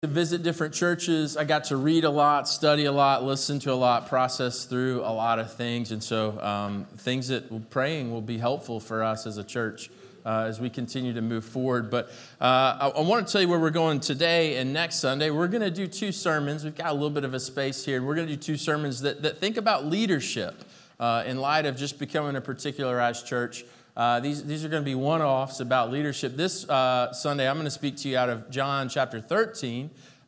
to visit different churches. I got to read a lot, study a lot, listen to a lot, process through a lot of things. And so things that praying will be helpful for us as a church as we continue to move forward. But I want to tell you where we're going today and next Sunday. We're going to do two sermons. We've got a little bit of a space here. We're going to do two sermons that think about leadership in light of just becoming a particularized church. These are going to be one-offs about leadership. This Sunday, I'm going to speak to you out of John chapter 13.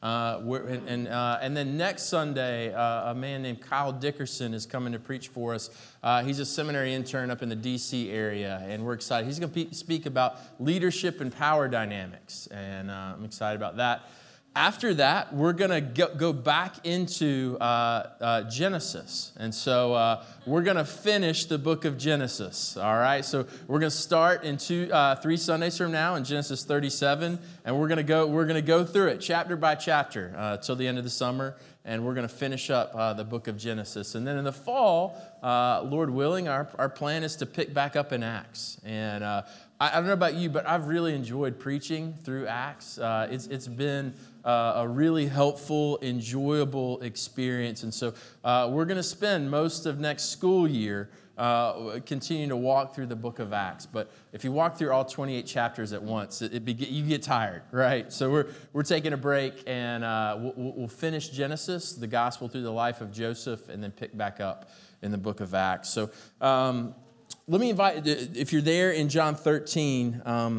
And then next Sunday, a man named Kyle Dickerson is coming to preach for us. He's a seminary intern up in the D.C. area, and we're excited. He's going to speak about leadership and power dynamics, and I'm excited about that. After that, we're going to go back into Genesis. And so we're going to finish the book of Genesis, all right? So we're going to start in 3 Sundays from now in Genesis 37, and we're going to go through it chapter by chapter till the end of the summer, and we're going to finish up the book of Genesis. And then in the fall, Lord willing, our plan is to pick back up in Acts. And I don't know about you, but I've really enjoyed preaching through Acts. It's been a really helpful, enjoyable experience. And so we're going to spend most of next school year continuing to walk through the book of Acts. But if you walk through all 28 chapters at once, you get tired, right? So we're taking a break, and we'll finish Genesis, the gospel through the life of Joseph, and then pick back up in the book of Acts. So let me invite, if you're there in John 13,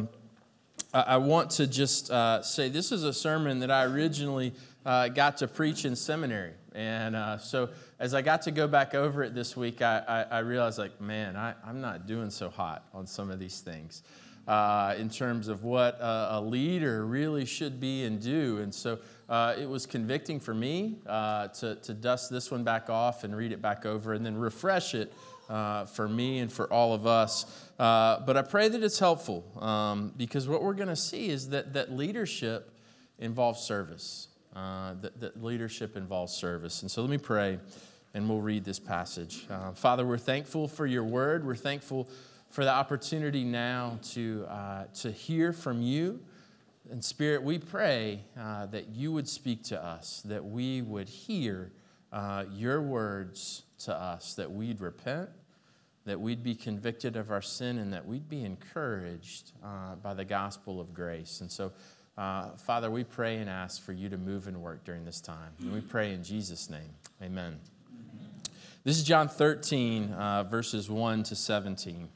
I want to just say this is a sermon that I originally got to preach in seminary. And so as I got to go back over it this week, I realized, like, man, I'm not doing so hot on some of these things in terms of what a leader really should be and do. And so it was convicting for me to dust this one back off and read it back over and then refresh it for me and for all of us. But I pray that it's helpful because what we're going to see is that leadership involves service. That leadership involves service. And so let me pray and we'll read this passage. Father, we're thankful for your word. We're thankful for the opportunity now to hear from you. And Spirit, we pray that you would speak to us, that we would hear your words to us, that we'd repent, that we'd be convicted of our sin, and that we'd be encouraged by the gospel of grace. And so, Father, we pray and ask for you to move and work during this time. And we pray in Jesus' name. Amen. This is John 13, verses 1 to 17.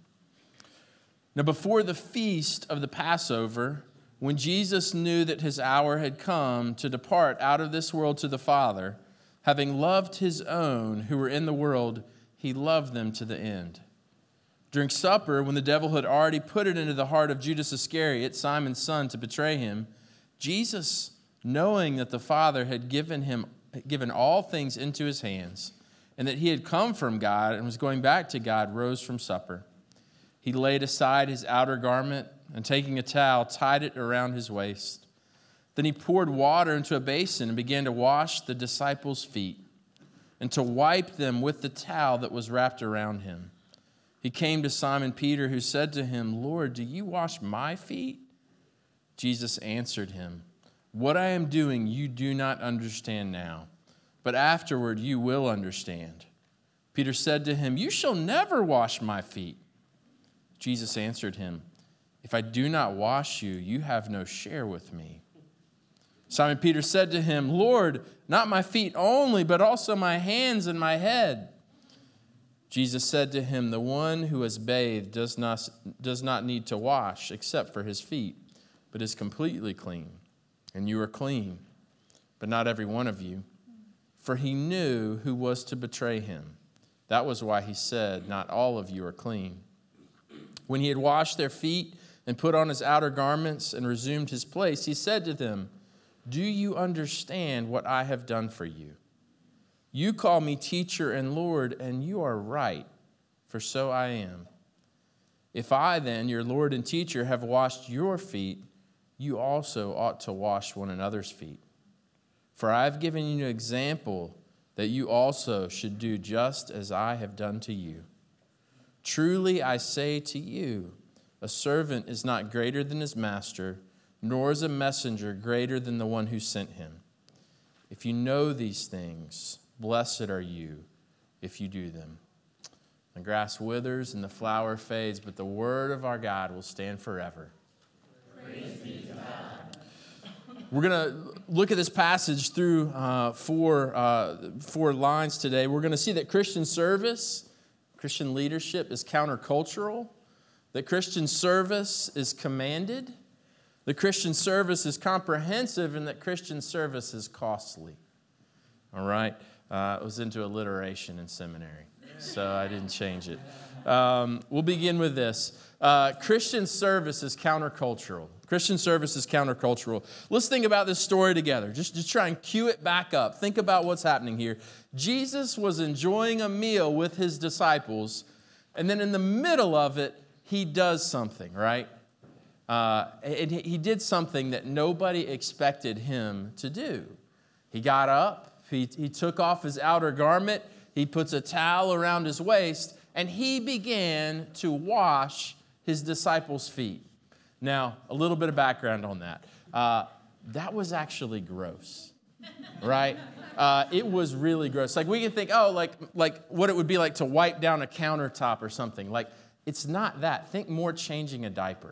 Now, before the feast of the Passover, when Jesus knew that his hour had come to depart out of this world to the Father, having loved his own who were in the world, he loved them to the end. During supper, when the devil had already put it into the heart of Judas Iscariot, Simon's son, to betray him, Jesus, knowing that the Father had given all things into his hands, and that he had come from God and was going back to God, rose from supper. He laid aside his outer garment, and taking a towel, tied it around his waist. Then he poured water into a basin and began to wash the disciples' feet and to wipe them with the towel that was wrapped around him. He came to Simon Peter, who said to him, "Lord, do you wash my feet?" Jesus answered him, "What I am doing you do not understand now, but afterward you will understand." Peter said to him, "You shall never wash my feet." Jesus answered him, "If I do not wash you, you have no share with me." Simon Peter said to him, "Lord, not my feet only, but also my hands and my head." Jesus said to him, "The one who has bathed does not need to wash except for his feet, but is completely clean. And you are clean, but not every one of you." For he knew who was to betray him. That was why he said, "Not all of you are clean." When he had washed their feet and put on his outer garments and resumed his place, he said to them, "Do you understand what I have done for you? You call me teacher and Lord, and you are right, for so I am. If I then, your Lord and teacher, have washed your feet, you also ought to wash one another's feet. For I have given you an example that you also should do just as I have done to you. Truly I say to you, a servant is not greater than his master, nor is a messenger greater than the one who sent him. If you know these things, blessed are you if you do them. The grass withers and the flower fades, but the word of our God will stand forever. Praise be to God. We're going to look at this passage through four lines today. We're going to see that Christian service, Christian leadership is countercultural, that Christian service is commanded, that Christian service is comprehensive, and that Christian service is costly. All right? I was into alliteration in seminary, so I didn't change it. We'll begin with this. Christian service is countercultural. Christian service is countercultural. Let's think about this story together. Just try and cue it back up. Think about what's happening here. Jesus was enjoying a meal with his disciples, and then in the middle of it, he does something, right? And he did something that nobody expected him to do. He got up, he took off his outer garment, he puts a towel around his waist, and he began to wash his disciples' feet. Now, a little bit of background on that. That was actually gross, right? It was really gross. Like we can think, like what it would be like to wipe down a countertop or something. Like, it's not that. Think more changing a diaper.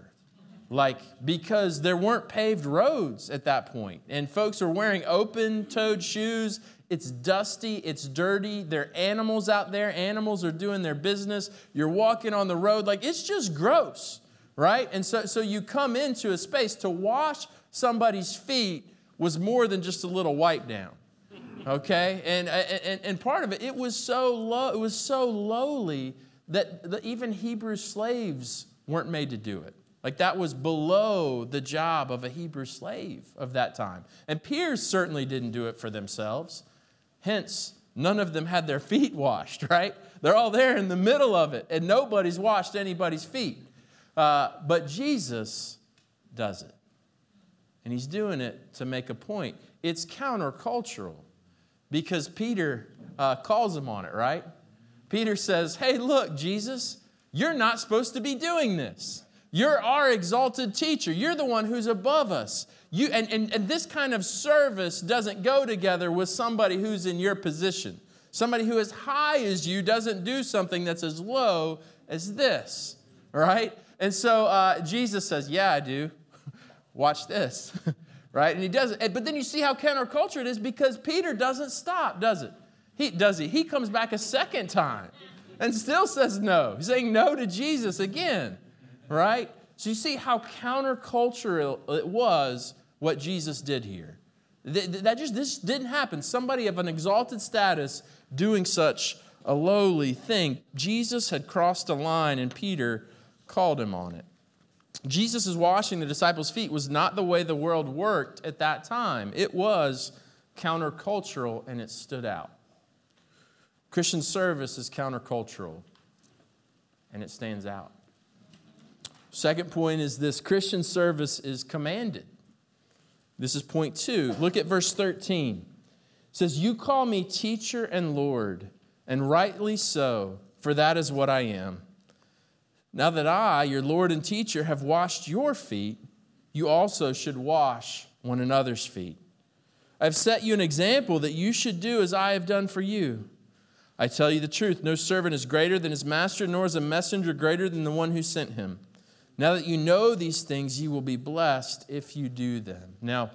Because there weren't paved roads at that point. And folks are wearing open-toed shoes. It's dusty. It's dirty. There are animals out there. Animals are doing their business. You're walking on the road. It's just gross, right? And so you come into a space to wash somebody's feet was more than just a little wipe down, okay? And part of it, it was so low. It was so lowly that even Hebrew slaves weren't made to do it. That was below the job of a Hebrew slave of that time. And peers certainly didn't do it for themselves. Hence, none of them had their feet washed, right? They're all there in the middle of it, and nobody's washed anybody's feet. But Jesus does it. And he's doing it to make a point. It's countercultural because Peter calls him on it, right? Peter says, hey, look, Jesus, you're not supposed to be doing this. You're our exalted teacher. You're the one who's above us. And this kind of service doesn't go together with somebody who's in your position. Somebody who is high as you doesn't do something that's as low as this, right? And so Jesus says, yeah, I do. Watch this, right? And he does it. But then you see how counterculture it is because Peter doesn't stop, does it? He comes back a second time and still says no. He's saying no to Jesus again, right? So you see how countercultural it was what Jesus did here. This didn't happen. Somebody of an exalted status doing such a lowly thing. Jesus had crossed a line and Peter called him on it. Jesus' washing the disciples' feet was not the way the world worked at that time. It was countercultural and it stood out. Christian service is countercultural and it stands out. Second point is this: Christian service is commanded. This is point 2. Look at verse 13. It says, you call me teacher and Lord, and rightly so, for that is what I am. Now that I, your Lord and teacher, have washed your feet, you also should wash one another's feet. I have set you an example that you should do as I have done for you. I tell you the truth, no servant is greater than his master, nor is a messenger greater than the one who sent him. Now that you know these things, you will be blessed if you do them. Now,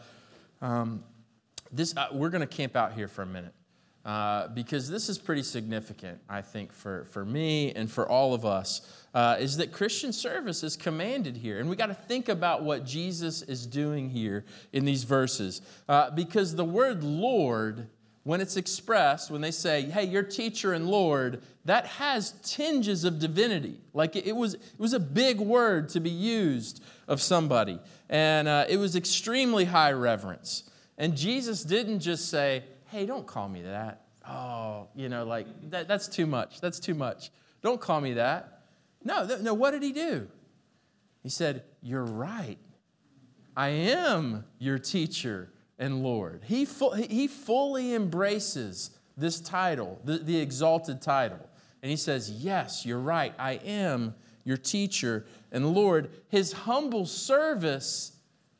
we're going to camp out here for a minute because this is pretty significant, I think, for me and for all of us, is that Christian service is commanded here. And we got to think about what Jesus is doing here in these verses because the word Lord, when it's expressed, when they say, hey, you're teacher and Lord, that has tinges of divinity. Like it was a big word to be used of somebody. And it was extremely high reverence. And Jesus didn't just say, hey, don't call me that. Oh, that's too much. That's too much. Don't call me that. No, what did he do? He said, you're right. I am your teacher and Lord. He fully embraces this title, the exalted title. And he says, yes, you're right. I am your teacher and Lord. His humble service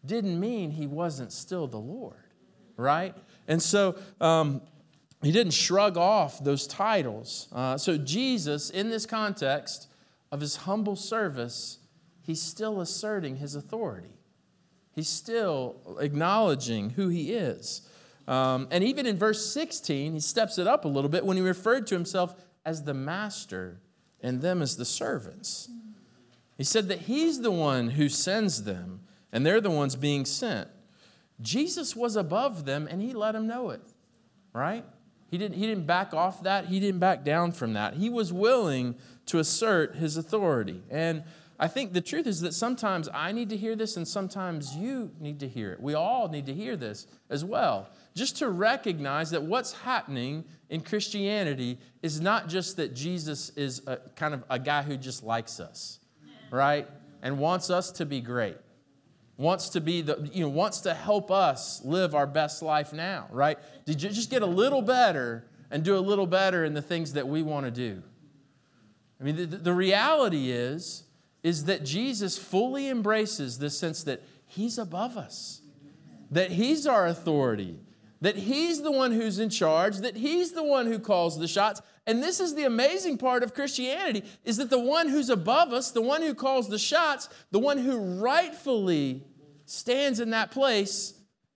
didn't mean he wasn't still the Lord, right? And so he didn't shrug off those titles. So Jesus, in this context of his humble service, he's still asserting his authority. He's still acknowledging who he is. And even in verse 16, he steps it up a little bit when he referred to himself as the master and them as the servants. He said that he's the one who sends them, and they're the ones being sent. Jesus was above them, and he let them know it, right? He didn't back off that. He didn't back down from that. He was willing to assert his authority. And I think the truth is that sometimes I need to hear this, and sometimes you need to hear it. We all need to hear this as well. Just to recognize that what's happening in Christianity is not just that Jesus is kind of a guy who just likes us, right? And wants us to be great. Wants to help us live our best life now, right? Did you just get a little better and do a little better in the things that we want to do? I mean, the reality is that Jesus fully embraces this sense that he's above us, that he's our authority, that he's the one who's in charge, that he's the one who calls the shots. And this is the amazing part of Christianity, is that the one who's above us, the one who calls the shots, the one who rightfully stands in that place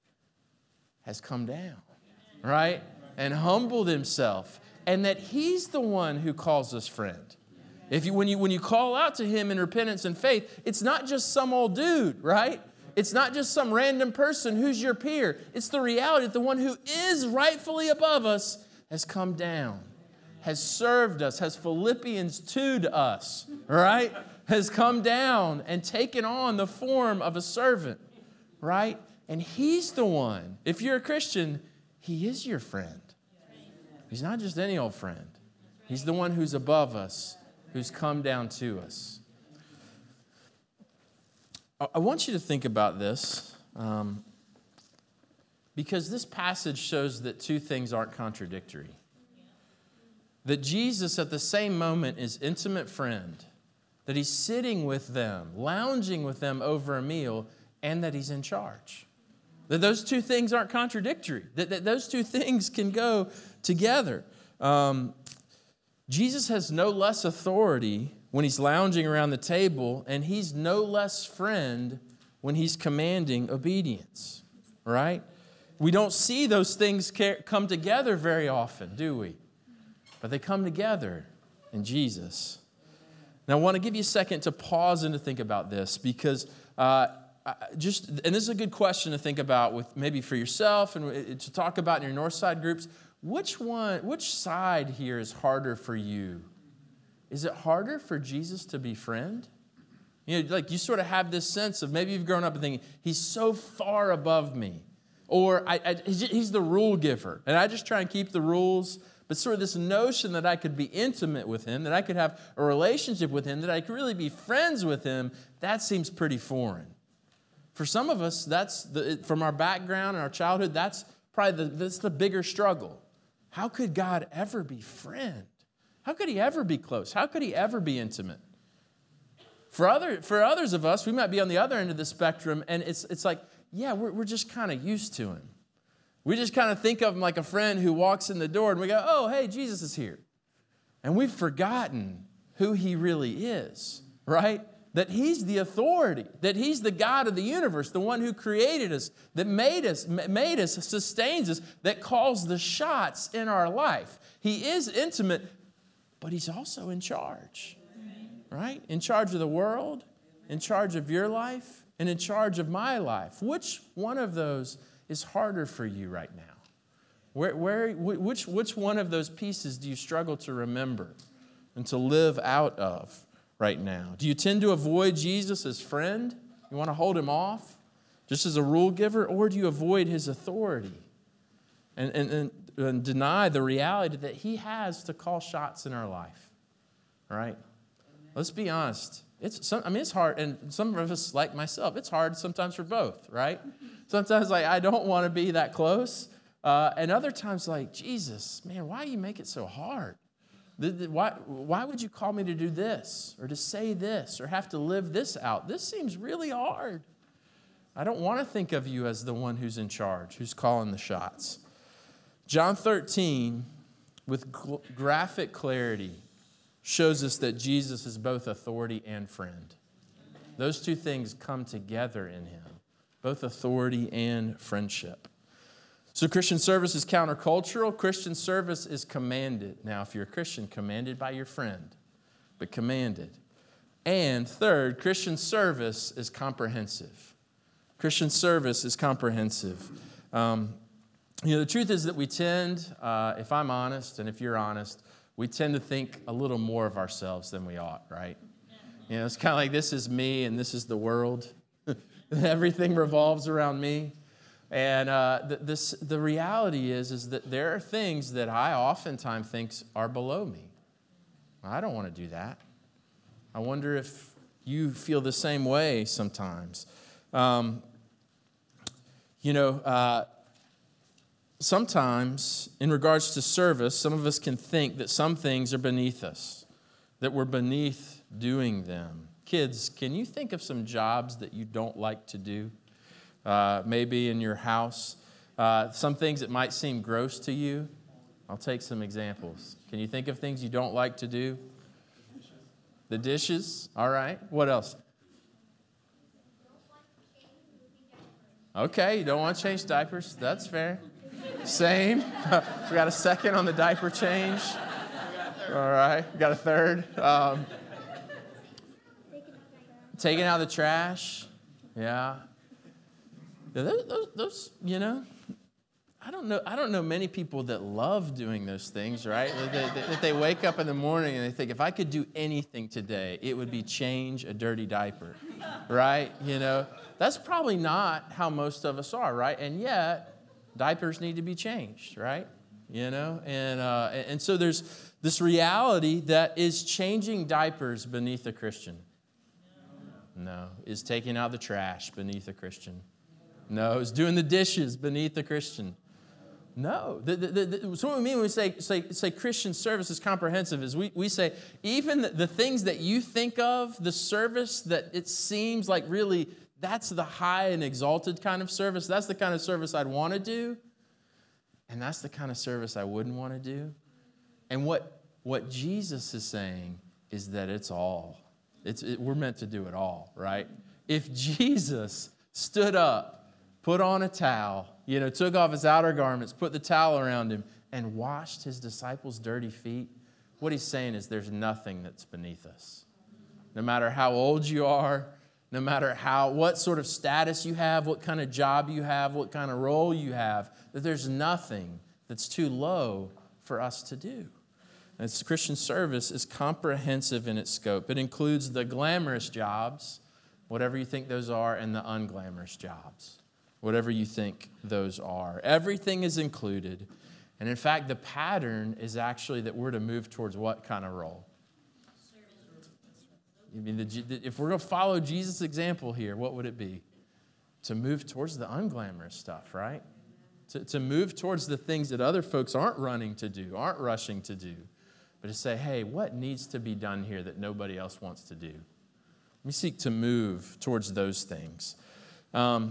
has come down, right? And humbled himself. And that he's the one who calls us friend. When you call out to him in repentance and faith, it's not just some old dude, right? It's not just some random person who's your peer. It's the reality that the one who is rightfully above us has come down, has served us, has Philippians 2'd us, right? Has come down and taken on the form of a servant, right? And he's the one, if you're a Christian, he is your friend. He's not just any old friend. He's the one who's above us, who's come down to us. I want you to think about this because this passage shows that two things aren't contradictory. That Jesus at the same moment is intimate friend, that he's sitting with them, lounging with them over a meal, and that he's in charge. That those two things aren't contradictory, that those two things can go together. Jesus has no less authority when he's lounging around the table, and he's no less friend when he's commanding obedience, right? We don't see those things come together very often, do we? But they come together in Jesus. Now, I want to give you a second to pause and to think about this because and this is a good question to think about with maybe for yourself and to talk about in your Northside groups. Which side here is harder for you? Is it harder for Jesus to be friend? You know, like you sort of have this sense of maybe you've grown up and thinking, he's so far above me. Or he's the rule giver. And I just try and keep the rules. But sort of this notion that I could be intimate with him, that I could have a relationship with him, that I could really be friends with him, that seems pretty foreign. For some of us, from our background and our childhood, that's probably the bigger struggle. How could God ever be friend? How could he ever be close? How could he ever be intimate? For others of us, we might be on the other end of the spectrum, and it's like, yeah, we're just kind of used to him. We just kind of think of him like a friend who walks in the door, and we go, oh, hey, Jesus is here. And we've forgotten who he really is, right? That he's the authority, that he's the God of the universe, the one who created us, that made us, sustains us, that calls the shots in our life. He is intimate, but he's also in charge, right? In charge of the world, in charge of your life, and in charge of my life. Which one of those is harder for you right now? Which one of those pieces do you struggle to remember and to live out of right now? Do you tend to avoid Jesus as friend? You want to hold him off just as a rule giver? Or do you avoid his authority and deny the reality that he has to call shots in our life? All right? Let's be honest. It's hard, and some of us, like myself, it's hard sometimes for both, right? Sometimes, I don't want to be that close. And other times, Jesus, man, why do you make it so hard? Why would you call me to do this or to say this or have to live this out? This seems really hard. I don't want to think of you as the one who's in charge, who's calling the shots. John 13, with graphic clarity, shows us that Jesus is both authority and friend. Those two things come together in him, both authority and friendship. So Christian service is countercultural. Christian service is commanded. Now, if you're a Christian, commanded by your friend, but commanded. And third, Christian service is comprehensive. Christian service is comprehensive. The truth is that we tend, if I'm honest and if you're honest, we tend to think a little more of ourselves than we ought, right? It's kind of like this is me and this is the world. Everything revolves around me. And the reality is that there are things that I oftentimes think are below me. I don't want to do that. I wonder if you feel the same way sometimes. Sometimes, in regards to service, some of us can think that some things are beneath us, that we're beneath doing them. Kids, can you think of some jobs that you don't like to do? Maybe in your house. Some things that might seem gross to you. I'll take some examples. Can you think of things you don't like to do? The dishes. All right. What else? Okay, you don't want to change diapers. That's fair. Same. We got a second on the diaper change. All right. We got a third. Taking out the trash. Yeah. Those, I don't know many people that love doing those things, right? That they wake up in the morning and they think, if I could do anything today, it would be change a dirty diaper, right? That's probably not how most of us are, right? And yet, diapers need to be changed, right? And so there's this reality that is changing diapers beneath a Christian. No. Is taking out the trash beneath a Christian. No. Is doing the dishes beneath a Christian. No. So what we mean when we say Christian service is comprehensive is we say even the things that you think of, the service that it seems like really that's the high and exalted kind of service. That's the kind of service I'd want to do. And that's the kind of service I wouldn't want to do. And what Jesus is saying is that it's all. We're meant to do it all, right? If Jesus stood up, put on a towel, took off his outer garments, put the towel around him, and washed his disciples' dirty feet, what he's saying is there's nothing that's beneath us. No matter how old you are, no matter what sort of status you have, what kind of job you have, what kind of role you have, that there's nothing that's too low for us to do. And Christian service is comprehensive in its scope. It includes the glamorous jobs, whatever you think those are, and the unglamorous jobs, whatever you think those are. Everything is included. And in fact, the pattern is actually that we're to move towards what kind of role? If we're going to follow Jesus' example here, what would it be? To move towards the unglamorous stuff, right? To move towards the things that other folks aren't running to do, aren't rushing to do. But to say, hey, what needs to be done here that nobody else wants to do? We seek to move towards those things. When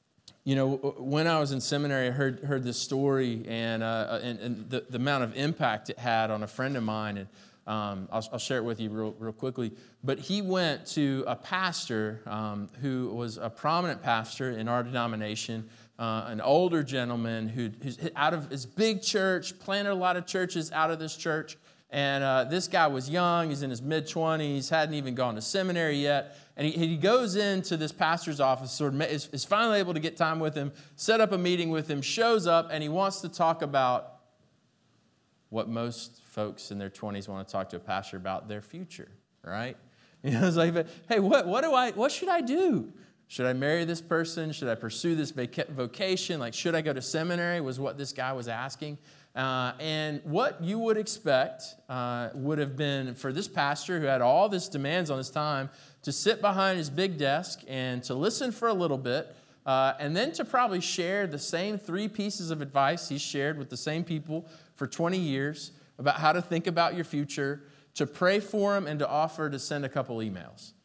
I was in seminary, I heard this story and the amount of impact it had on a friend of mine. And I'll share it with you real quickly. But he went to a pastor who was a prominent pastor in our denomination, an older gentleman who's out of his big church, planted a lot of churches out of this church. And this guy was young. He's in his mid-20s, hadn't even gone to seminary yet. And he goes into this pastor's office, is finally able to get time with him, set up a meeting with him, shows up, and he wants to talk about what most folks in their 20s want to talk to a pastor about, their future, right? It's like, hey, what should I do? Should I marry this person? Should I pursue this vocation? Like, should I go to seminary was what this guy was asking. And what you would expect would have been for this pastor who had all this demands on his time to sit behind his big desk and to listen for a little bit and then to probably share the same 3 pieces of advice he shared with the same people for 20 years about how to think about your future, to pray for them, and to offer to send a couple emails.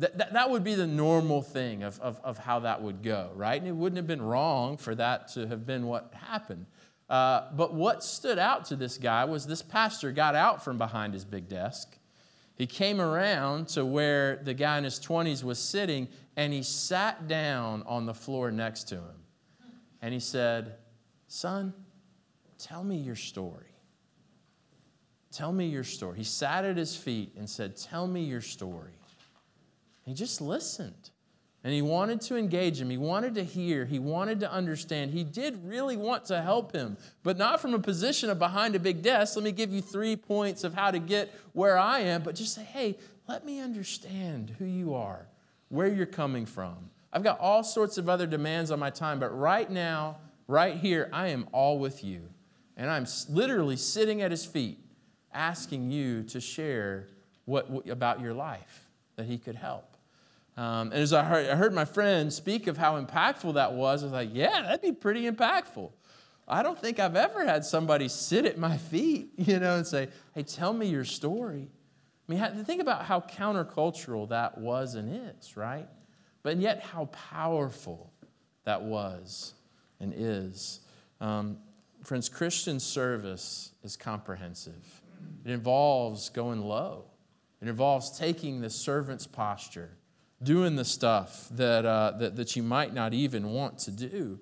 That would be the normal thing of how that would go, right? And it wouldn't have been wrong for that to have been what happened. But what stood out to this guy was this pastor got out from behind his big desk. He came around to where the guy in his 20s was sitting, and he sat down on the floor next to him. And he said, "Son, tell me your story. Tell me your story." He sat at his feet and said, "Tell me your story." He just listened. And he wanted to engage him. He wanted to hear. He wanted to understand. He did really want to help him, but not from a position of behind a big desk. Let me give you 3 points of how to get where I am, but just say, hey, let me understand who you are, where you're coming from. I've got all sorts of other demands on my time, but right now, right here, I am all with you. And I'm literally sitting at his feet, asking you to share what about your life that he could help. And as I heard my friend speak of how impactful that was, I was like, yeah, that'd be pretty impactful. I don't think I've ever had somebody sit at my feet, and say, hey, tell me your story. I mean, think about how countercultural that was and is, right? But yet how powerful that was and is. Friends, Christian service is comprehensive. It involves going low. It involves taking the servant's posture, doing the stuff that you might not even want to do.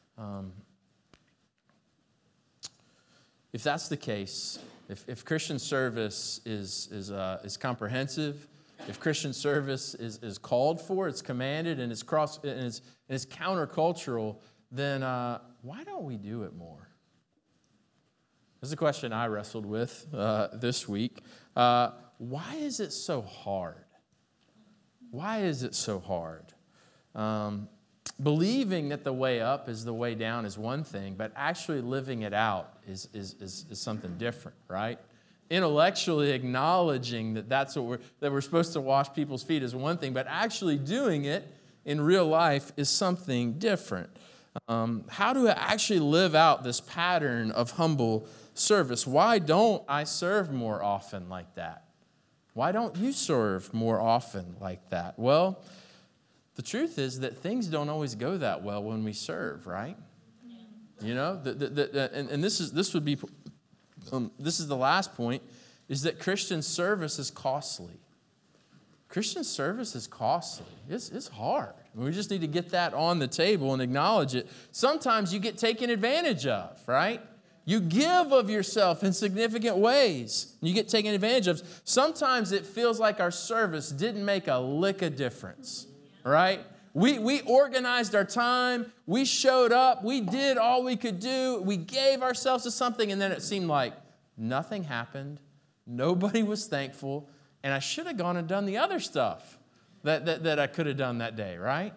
If that's the case, if Christian service is comprehensive, if Christian service is called for, it's commanded, and it's countercultural, then why don't we do it more? This is a question I wrestled with this week. Why is it so hard? Why is it so hard? Believing that the way up is the way down is one thing, but actually living it out is something different, right? Intellectually acknowledging that we're supposed to wash people's feet is one thing, but actually doing it in real life is something different. How do I actually live out this pattern of humble service? Why don't I serve more often like that? Why don't you serve more often like that? Well, the truth is that things don't always go that well when we serve, right? Yeah. And this is the last point, is that Christian service is costly. Christian service is costly. It's hard. We just need to get that on the table and acknowledge it. Sometimes you get taken advantage of, right? You give of yourself in significant ways. You get taken advantage of. Sometimes it feels like our service didn't make a lick of difference, right? We organized our time. We showed up. We did all we could do. We gave ourselves to something, and then it seemed like nothing happened. Nobody was thankful, and I should have gone and done the other stuff that I could have done that day, right?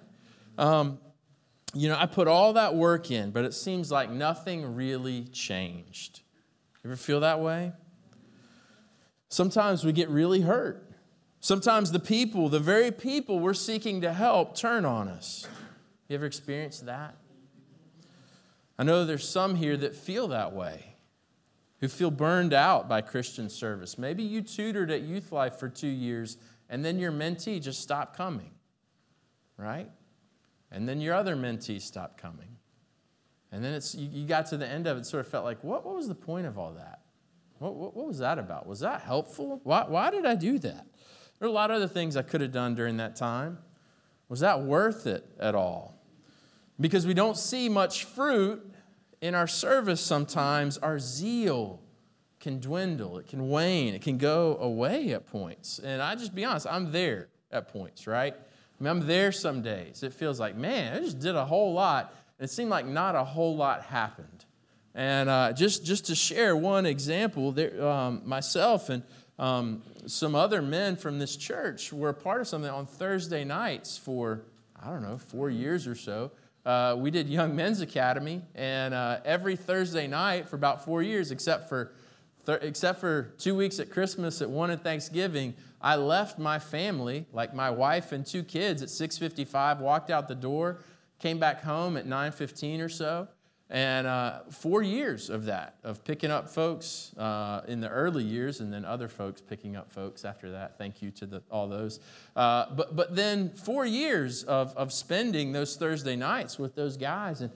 I put all that work in, but it seems like nothing really changed. You ever feel that way? Sometimes we get really hurt. Sometimes the very people we're seeking to help, turn on us. You ever experienced that? I know there's some here that feel that way, who feel burned out by Christian service. Maybe you tutored at Youth Life for 2 years, and then your mentee just stopped coming, right? And then your other mentee stopped coming. And then you got to the end of it, sort of felt like, what was the point of all that? What was that about? Was that helpful? Why did I do that? There are a lot of other things I could have done during that time. Was that worth it at all? Because we don't see much fruit in our service sometimes, our zeal can dwindle. It can wane. It can go away at points. And I just be honest, I'm there at points, right? I'm there some days. It feels like, man, I just did a whole lot. And it seemed like not a whole lot happened. And just to share one example, myself and some other men from this church were a part of something on Thursday nights for, 4 years or so. We did Young Men's Academy, and every Thursday night for about 4 years, except for 2 weeks at Christmas, at 1 at Thanksgiving, I left my family, like my wife and 2 kids, at 6:55, walked out the door, came back home at 9:15 or so, And 4 years of that, of picking up folks in the early years, and then other folks picking up folks after that. Thank you to all those. But then 4 years of spending those Thursday nights with those guys. And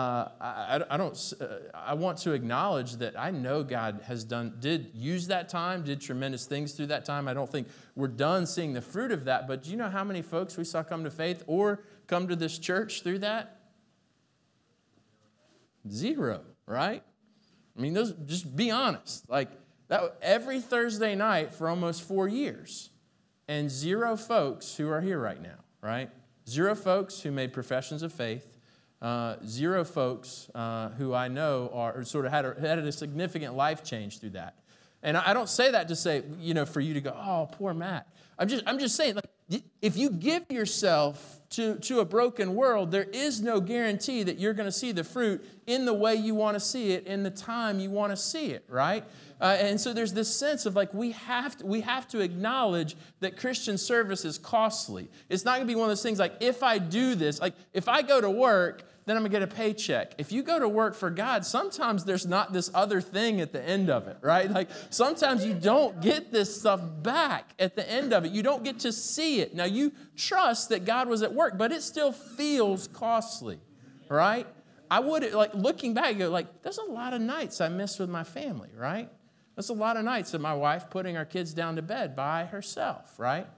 I want to acknowledge that I know God did use that time, did tremendous things through that time. I don't think we're done seeing the fruit of that. But do you know how many folks we saw come to faith or come to this church through that? 0, right? I mean, just be honest. Like that every Thursday night for almost 4 years. And 0 folks who are here right now, right? 0 folks who made professions of faith. 0 folks who I know are sort of had a significant life change through that. And I don't say that to say, for you to go, oh, poor Matt. I'm just saying, like, if you give yourself to a broken world, there is no guarantee that you're going to see the fruit in the way you want to see it, in the time you want to see it, right? And so there's this sense of like we have to acknowledge that Christian service is costly. It's not going to be one of those things like if I do this, like if I go to work, then I'm going to get a paycheck. If you go to work for God, sometimes there's not this other thing at the end of it, right? Like sometimes you don't get this stuff back at the end of it. You don't get to see it. Now you trust that God was at work, but it still feels costly, right? I would, like looking back, go like, there's a lot of nights I missed with my family, right? There's a lot of nights of my wife putting our kids down to bed by herself, right?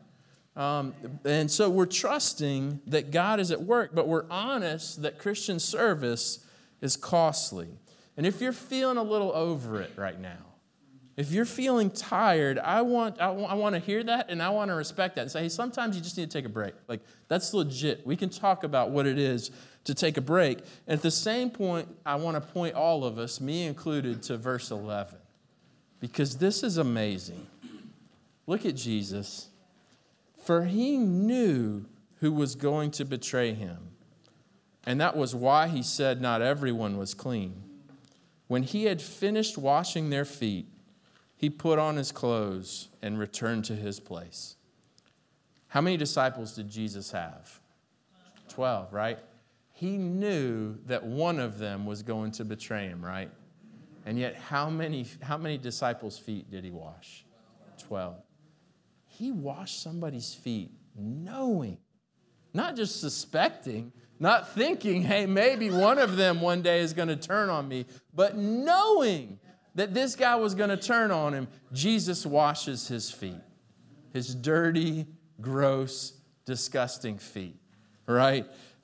And so we're trusting that God is at work, but we're honest that Christian service is costly. And if you're feeling a little over it right now, if you're feeling tired, I want to hear that, and I want to respect that and say, hey, sometimes you just need to take a break. Like, that's legit. We can talk about what it is to take a break. And at the same point, I want to point all of us, me included, to verse 11. Because this is amazing. Look at Jesus. For he knew who was going to betray him. And that was why he said not everyone was clean. When he had finished washing their feet, he put on his clothes and returned to his place. How many disciples did Jesus have? 12, right? He knew that one of them was going to betray him, right? And yet, how many disciples' feet did he wash? 12. He washed somebody's feet knowing, not just suspecting, not thinking, hey, maybe one of them one day is going to turn on me, but knowing that this guy was going to turn on him. Jesus washes his feet, his dirty, gross, disgusting feet, right?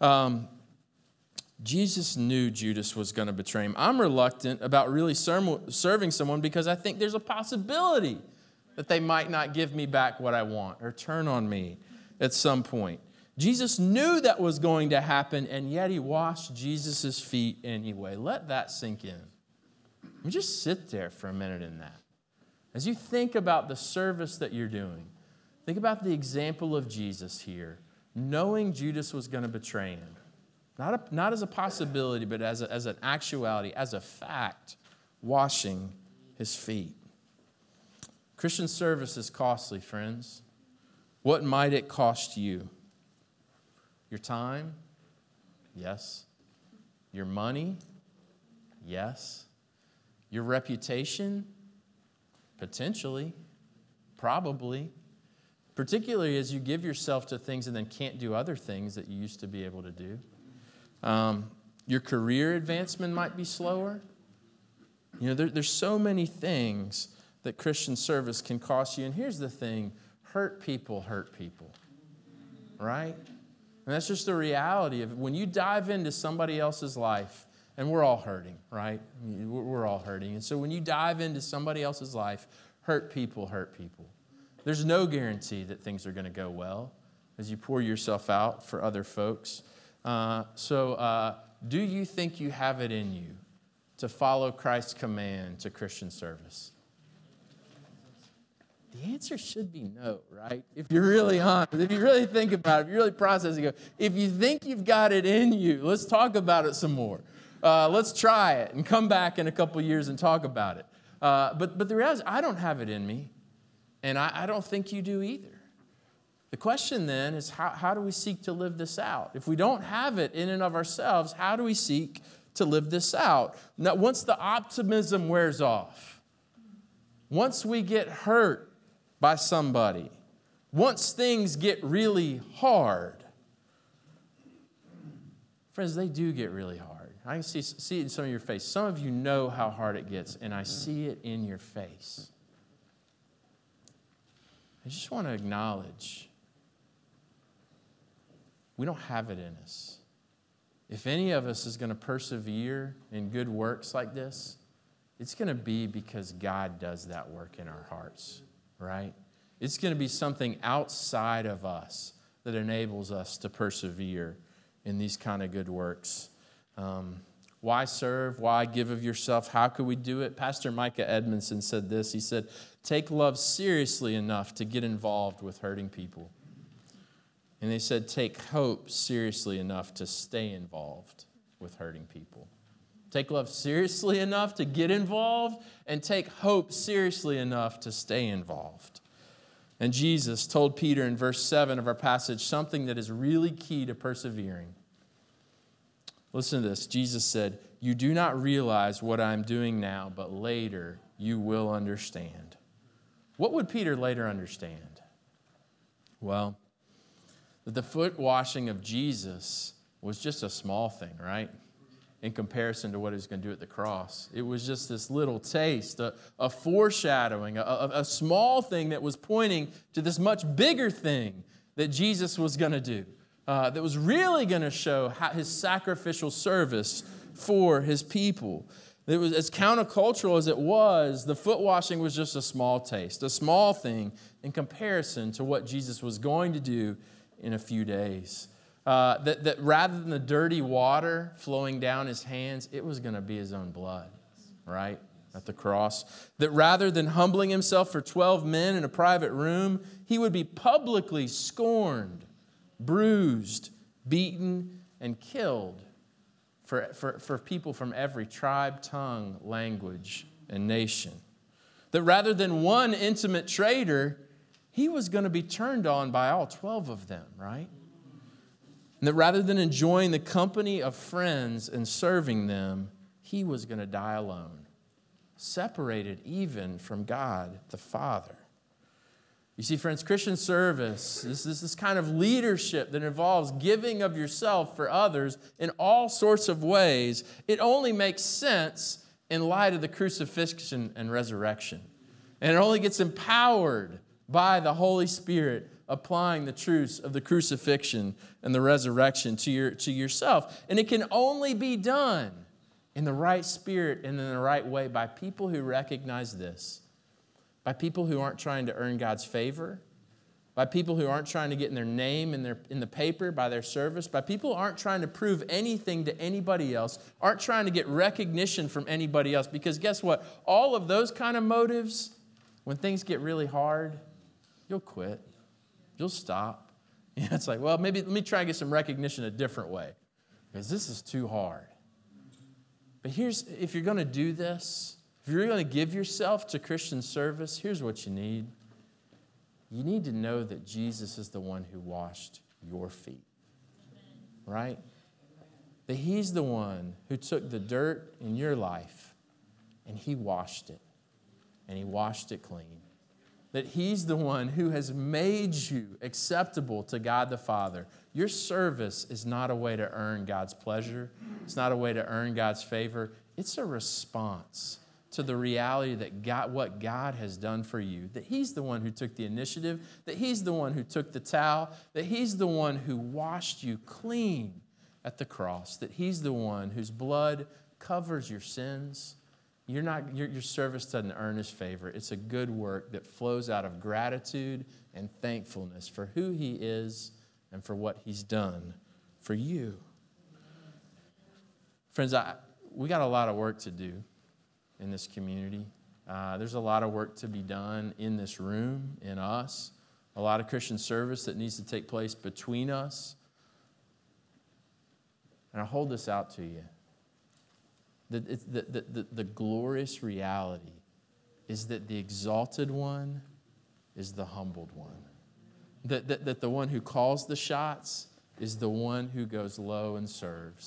Jesus knew Judas was going to betray him. I'm reluctant about really serving someone because I think there's a possibility that they might not give me back what I want or turn on me at some point. Jesus knew that was going to happen, and yet he washed Jesus' feet anyway. Let that sink in. I mean, just sit there for a minute in that. As you think about the service that you're doing, think about the example of Jesus here, knowing Judas was going to betray him. Not as a possibility, but as an actuality, as a fact, washing his feet. Christian service is costly, friends. What might it cost you? Your time? Yes. Your money? Yes. Your reputation? Potentially. Probably. Particularly as you give yourself to things and then can't do other things that you used to be able to do. Your career advancement might be slower. You know, there's so many things that Christian service can cost you. And here's the thing, hurt people, right? And that's just the reality of it. When you dive into somebody else's life, and we're all hurting, right? I mean, we're all hurting. And so when you dive into somebody else's life, hurt people. There's no guarantee that things are going to go well as you pour yourself out for other folks. So do you think you have it in you to follow Christ's command to Christian service? The answer should be no, right? If you're really honest, if you really think about it, if you really process it, if you think you've got it in you, let's talk about it some more. Let's try it and come back in a couple years and talk about it. But the reality is I don't have it in me, and I don't think you do either. The question then is how do we seek to live this out? If we don't have it in and of ourselves, how do we seek to live this out. Now, once the optimism wears off, once we get hurt by somebody, once things get really hard, friends, they do get really hard. I can see it in some of your face. Some of you know how hard it gets, and I see it in your face. I just want to acknowledge we don't have it in us. If any of us is going to persevere in good works like this, it's going to be because God does that work in our hearts, right? It's going to be something outside of us that enables us to persevere in these kind of good works. Why serve? Why give of yourself? How could we do it? Pastor Micah Edmondson said this. He said, take love seriously enough to get involved with hurting people. And they said, take hope seriously enough to stay involved with hurting people. Take love seriously enough to get involved, and take hope seriously enough to stay involved. And Jesus told Peter in verse 7 of our passage something that is really key to persevering. Listen to this. Jesus said, you do not realize what I'm doing now, but later you will understand. What would Peter later understand? Well, that the foot washing of Jesus was just a small thing, right? In comparison to what he was going to do at the cross. It was just this little taste, a foreshadowing, a small thing that was pointing to this much bigger thing that Jesus was going to do. That was really going to show his sacrificial service for his people. It was as countercultural as it was, the foot washing was just a small taste, a small thing in comparison to what Jesus was going to do in a few days. That rather than the dirty water flowing down his hands, it was going to be his own blood, right? At the cross. That rather than humbling himself for 12 men in a private room, he would be publicly scorned, bruised, beaten, and killed for people from every tribe, tongue, language, and nation. That rather than one intimate traitor, he was going to be turned on by all 12 of them, right? And that rather than enjoying the company of friends and serving them, he was going to die alone, separated even from God the Father. You see, friends, Christian service is this kind of leadership that involves giving of yourself for others in all sorts of ways. It only makes sense in light of the crucifixion and resurrection. And it only gets empowered by the Holy Spirit applying the truths of the crucifixion and the resurrection to yourself. And it can only be done in the right spirit and in the right way by people who recognize this. By people who aren't trying to earn God's favor, by people who aren't trying to get in their name in the paper by their service, by people who aren't trying to prove anything to anybody else, aren't trying to get recognition from anybody else. Because guess what? All of those kind of motives, when things get really hard, you'll quit. You'll stop. It's like, well, maybe let me try and get some recognition a different way because this is too hard. But if you're going to do this, if you're going to give yourself to Christian service, here's what you need. You need to know that Jesus is the one who washed your feet, right? That he's the one who took the dirt in your life and he washed it, and he washed it clean. That he's the one who has made you acceptable to God the Father. Your service is not a way to earn God's pleasure. It's not a way to earn God's favor. It's a response to the reality that what God has done for you, that he's the one who took the initiative, that he's the one who took the towel, that he's the one who washed you clean at the cross, that he's the one whose blood covers your sins. Your service doesn't earn his favor. It's a good work that flows out of gratitude and thankfulness for who he is and for what he's done for you. Friends, we got a lot of work to do in this community. There's a lot of work to be done in this room, in us. A lot of Christian service that needs to take place between us. And I hold this out to you. The glorious reality is that the exalted one is the humbled one. That the one who calls the shots is the one who goes low and serves.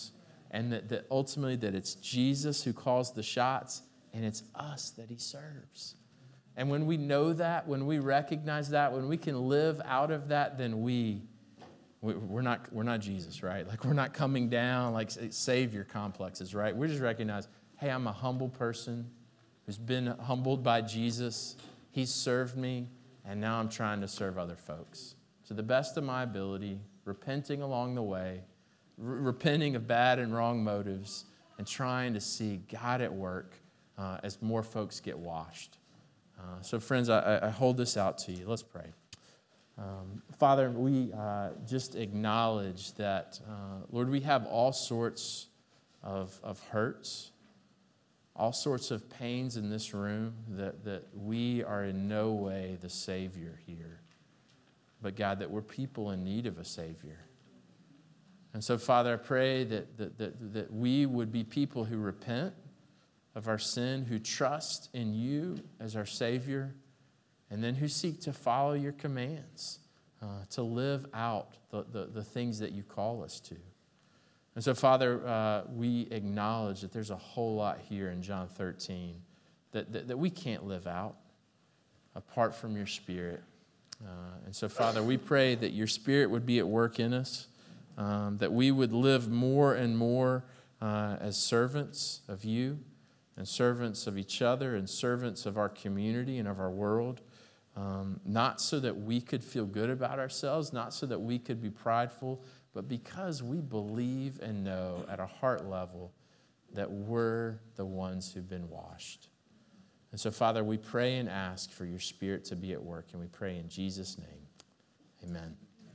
and that ultimately that it's Jesus who calls the shots, and it's us that he serves. And when we know that, when we recognize that, when we can live out of that, then we're not Jesus, right? Like, we're not coming down like savior complexes, right? We just recognize, hey, I'm a humble person who's been humbled by Jesus. He's served me, and now I'm trying to serve other folks to the best of my ability, repenting along the way, repenting of bad and wrong motives, and trying to see God at work as more folks get washed. So friends, I hold this out to you. Let's pray. Father, we just acknowledge that, Lord, we have all sorts of hurts, all sorts of pains in this room, that we are in no way the Savior here. But God, that we're people in need of a Savior. And so, Father, I pray that we would be people who repent of our sin, who trust in you as our Savior, and then who seek to follow your commands, to live out the things that you call us to. And so, Father, we acknowledge that there's a whole lot here in John 13 that we can't live out apart from your Spirit. And so, Father, we pray that your Spirit would be at work in us, that we would live more and more as servants of you and servants of each other and servants of our community and of our world, not so that we could feel good about ourselves, not so that we could be prideful, but because we believe and know at a heart level that we're the ones who've been washed. And so, Father, we pray and ask for your Spirit to be at work, and we pray in Jesus' name. Amen.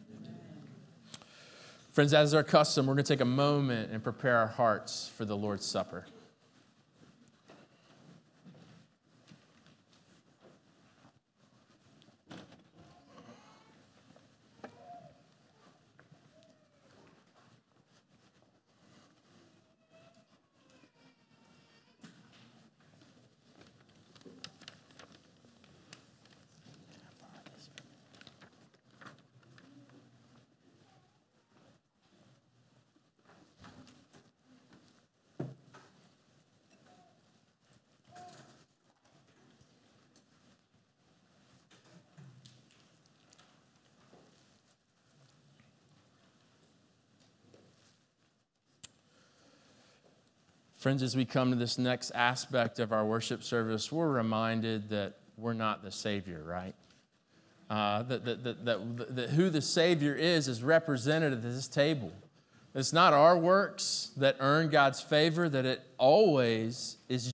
Friends, as is our custom, we're going to take a moment and prepare our hearts for the Lord's Supper. Friends, as we come to this next aspect of our worship service, we're reminded that we're not the Savior, right? That who the Savior is represented at this table. It's not our works that earn God's favor, that it always is